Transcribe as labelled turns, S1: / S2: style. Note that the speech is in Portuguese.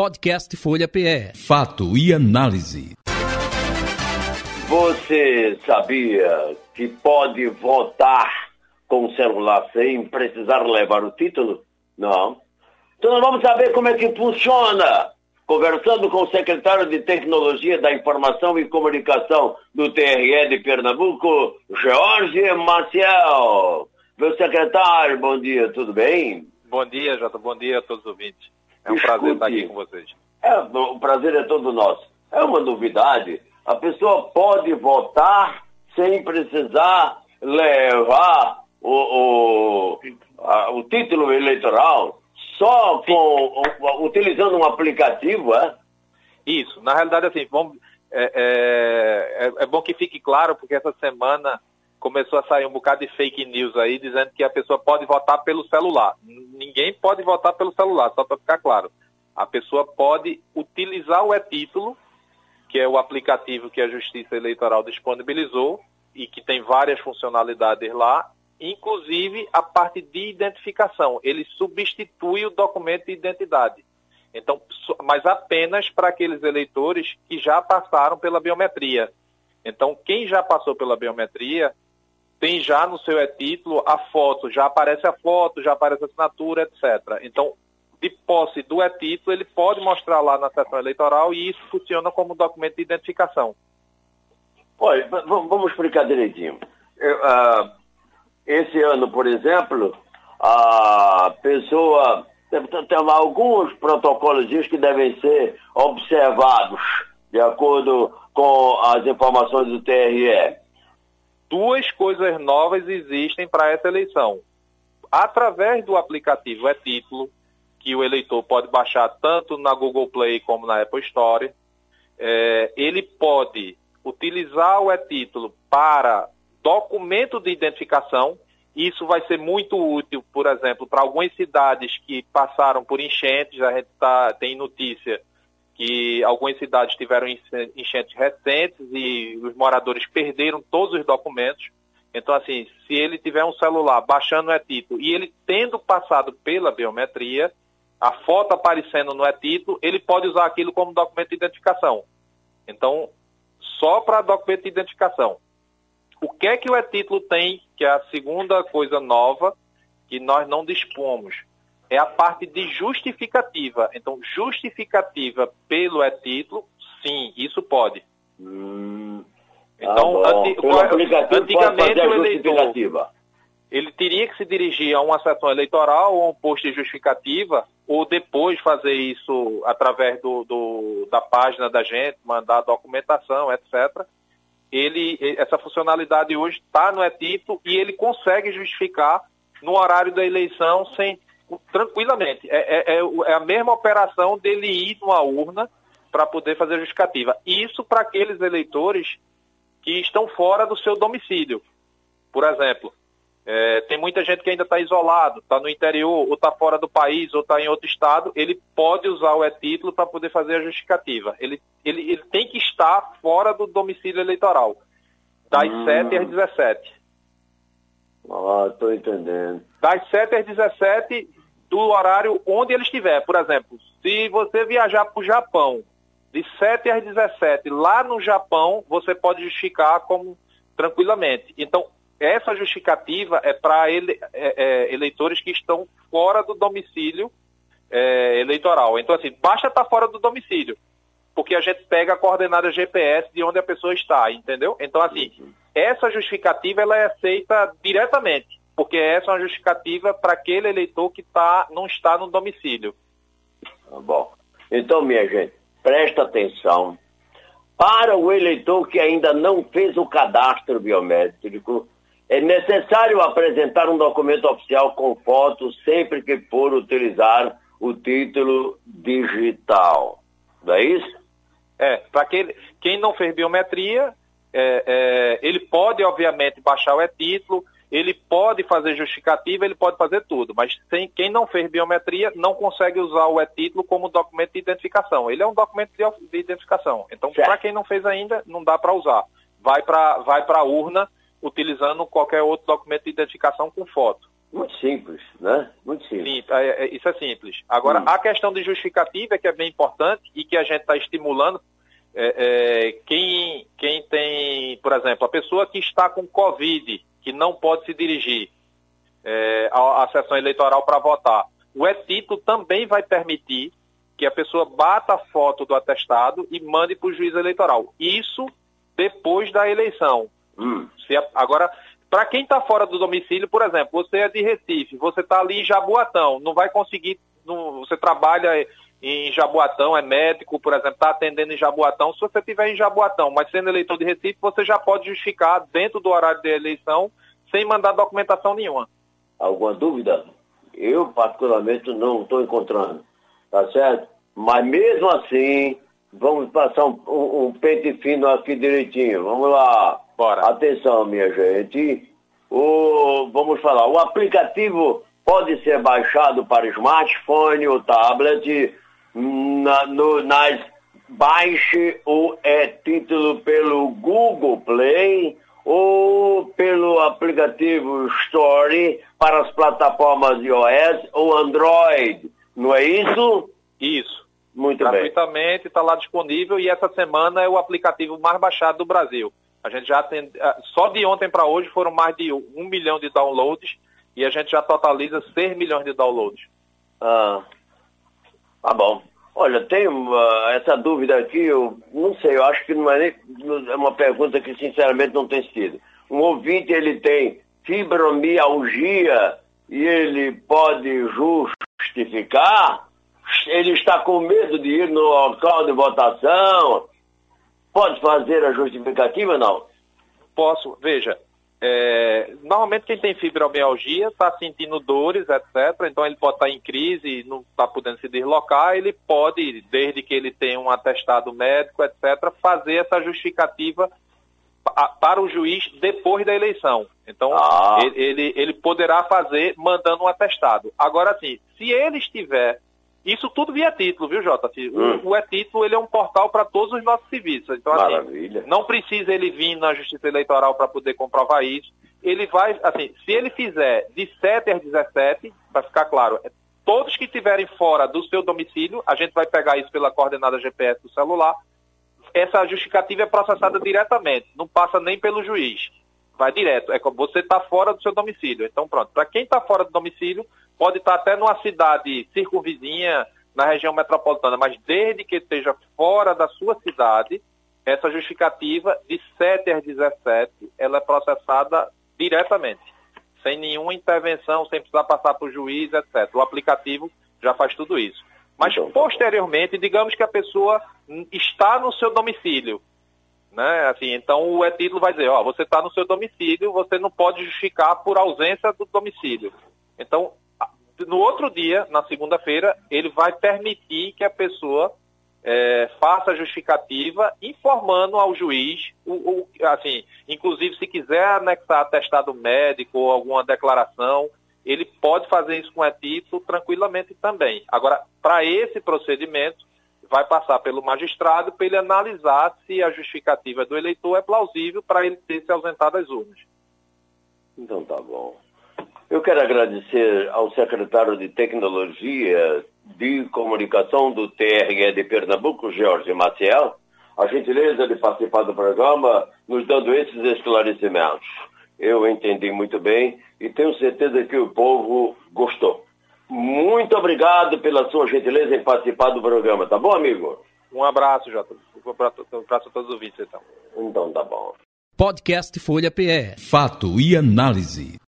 S1: Podcast Folha PE.
S2: Fato e análise.
S3: Você sabia que pode votar com o celular sem precisar levar o título? Não. Então nós vamos saber como é que funciona. Conversando com o secretário de Tecnologia da Informação e Comunicação do TRE de Pernambuco, Jorge Maciel. Meu secretário, bom dia, tudo bem?
S4: Bom dia, Jota, bom dia a todos os ouvintes. É um prazer estar aqui com vocês.
S3: O prazer é todo nosso. É uma novidade. A pessoa pode votar sem precisar levar o título eleitoral, só utilizando um aplicativo, é?
S4: Isso. Na realidade, assim, é bom que fique claro, porque essa semana começou a sair um bocado de fake news aí, dizendo que a pessoa pode votar pelo celular. Ninguém pode votar pelo celular, só para ficar claro. A pessoa pode utilizar o e-título, que é o aplicativo que a Justiça Eleitoral disponibilizou e que tem várias funcionalidades lá, inclusive a parte de identificação. Ele substitui o documento de identidade. Então, mas apenas para aqueles eleitores que já passaram pela biometria. Então, quem já passou pela biometria tem já no seu e-título a foto, já aparece a foto, já aparece a assinatura, etc. Então, de posse do e-título, ele pode mostrar lá na sessão eleitoral e isso funciona como documento de identificação.
S3: Olha, vamos explicar direitinho. Esse ano, por exemplo, a pessoa tem alguns protocolos que devem ser observados de acordo com as informações do TRE.
S4: Duas coisas novas existem para essa eleição. Através do aplicativo e-título, que o eleitor pode baixar tanto na Google Play como na Apple Store, ele pode utilizar o e-título para documento de identificação. Isso vai ser muito útil, por exemplo, para algumas cidades que passaram por enchentes. A gente tem notícia que algumas cidades tiveram enchentes recentes e os moradores perderam todos os documentos. Então, assim, se ele tiver um celular baixando o e-título e ele tendo passado pela biometria, a foto aparecendo no e-título, ele pode usar aquilo como documento de identificação. Então, só para documento de identificação. O que é que o e-título tem, que é a segunda coisa nova, que nós não dispomos? É a parte de justificativa. Então, justificativa pelo e-título, sim, isso pode. Então, antigamente o eleitor, ele teria que se dirigir a uma sessão eleitoral ou a um posto de justificativa, ou depois fazer isso através da página da gente, mandar a documentação, etc. Essa funcionalidade hoje está no e-título e ele consegue justificar no horário da eleição tranquilamente. É a mesma operação dele ir numa urna para poder fazer a justificativa. Isso para aqueles eleitores que estão fora do seu domicílio. Por exemplo, tem muita gente que ainda está isolado, está no interior, ou está fora do país, ou está em outro estado. Ele pode usar o e-título para poder fazer a justificativa. Ele tem que estar fora do domicílio eleitoral, das 7 às 17.
S3: Estou entendendo.
S4: Das 7 às 17, do horário onde ele estiver. Por exemplo, se você viajar para o Japão, de 7 às 17, lá no Japão, você pode justificar tranquilamente. Então, essa justificativa é para eleitores que estão fora do domicílio eleitoral. Então, assim, basta estar fora do domicílio, porque a gente pega a coordenada GPS de onde a pessoa está, entendeu? Então, assim, essa justificativa ela é aceita diretamente, porque essa é uma justificativa para aquele eleitor que não está no domicílio.
S3: Bom, então, minha gente, presta atenção. Para o eleitor que ainda não fez o cadastro biométrico, é necessário apresentar um documento oficial com foto sempre que for utilizar o título digital. Não é isso?
S4: Para quem não fez biometria, ele pode, obviamente, baixar o e-título, ele pode fazer justificativa, ele pode fazer tudo, mas quem não fez biometria não consegue usar o e-título como documento de identificação. Ele é um documento de identificação. Então, para quem não fez ainda, não dá para usar. Vai para a urna utilizando qualquer outro documento de identificação com foto.
S3: Muito simples, né? Muito simples.
S4: Sim, isso é simples. Agora, a questão de justificativa é que é bem importante e que a gente está estimulando quem tem, por exemplo, a pessoa que está com Covid, que não pode se dirigir à sessão eleitoral para votar. O e-título também vai permitir que a pessoa bata a foto do atestado e mande para o juiz eleitoral. Isso depois da eleição. Agora, para quem está fora do domicílio, por exemplo, você é de Recife, você está ali em Jaboatão, não vai conseguir, você trabalha em Jaboatão, é médico, por exemplo, está atendendo em Jaboatão. Se você estiver em Jaboatão, mas sendo eleitor de Recife, você já pode justificar dentro do horário de eleição sem mandar documentação nenhuma.
S3: Alguma dúvida? Eu, particularmente, não estou encontrando, tá certo? Mas mesmo assim, vamos passar um pente fino aqui direitinho. Vamos lá.
S4: Bora.
S3: Atenção, minha gente. Vamos falar. O aplicativo pode ser baixado para smartphone ou tablet. Baixe o e-título pelo Google Play ou pelo aplicativo Store para as plataformas iOS ou Android. Não é isso?
S4: Isso.
S3: Muito bem.
S4: Gratuitamente, está lá disponível e essa semana é o aplicativo mais baixado do Brasil. A gente já só de ontem para hoje foram mais de 1 milhão de downloads e a gente já totaliza 6 milhões de downloads.
S3: Tá bom. Olha, tem essa dúvida aqui, eu não sei, eu acho que não é uma pergunta que sinceramente não tem sentido. Um ouvinte, ele tem fibromialgia e ele pode justificar? Ele está com medo de ir no local de votação? Pode fazer a justificativa ou não?
S4: Posso. Veja, normalmente quem tem fibromialgia está sentindo dores, etc. Então ele pode estar em crise, não está podendo se deslocar. Ele pode, desde que ele tenha um atestado médico, etc., fazer essa justificativa para o juiz depois da eleição. Então ele poderá fazer mandando um atestado. Agora, sim, se ele estiver... Isso tudo via título, viu, Jota? O e-título, ele é um portal para todos os nossos serviços. Então, assim, não precisa ele vir na Justiça Eleitoral para poder comprovar isso. Ele vai, assim, se ele fizer de 7 às 17, para ficar claro, todos que estiverem fora do seu domicílio, a gente vai pegar isso pela coordenada GPS do celular, essa justificativa é processada diretamente, não passa nem pelo juiz. Vai direto, é como você está fora do seu domicílio. Então, pronto, para quem está fora do domicílio, pode estar até numa cidade circunvizinha, na região metropolitana, mas desde que esteja fora da sua cidade, essa justificativa de 7 às 17, ela é processada diretamente, sem nenhuma intervenção, sem precisar passar por juiz, etc. O aplicativo já faz tudo isso. Mas, posteriormente, digamos que a pessoa está no seu domicílio, né? Assim, então o e-título vai dizer, você está no seu domicílio, você não pode justificar por ausência do domicílio. Então, no outro dia, na segunda-feira, ele vai permitir que a pessoa faça a justificativa informando ao juiz, assim, inclusive se quiser anexar atestado médico ou alguma declaração, ele pode fazer isso com e-título tranquilamente também. Agora, para esse procedimento, vai passar pelo magistrado para ele analisar se a justificativa do eleitor é plausível para ele ter se ausentado das urnas.
S3: Então tá bom. Eu quero agradecer ao secretário de Tecnologia de Comunicação do TRE de Pernambuco, Jorge Maciel, a gentileza de participar do programa, nos dando esses esclarecimentos. Eu entendi muito bem e tenho certeza que o povo gostou. Muito obrigado pela sua gentileza em participar do programa, tá bom, amigo?
S4: Um abraço, Jota. Um abraço a todos os ouvintes, então.
S3: Então tá bom.
S2: Podcast Folha PE. Fato e análise.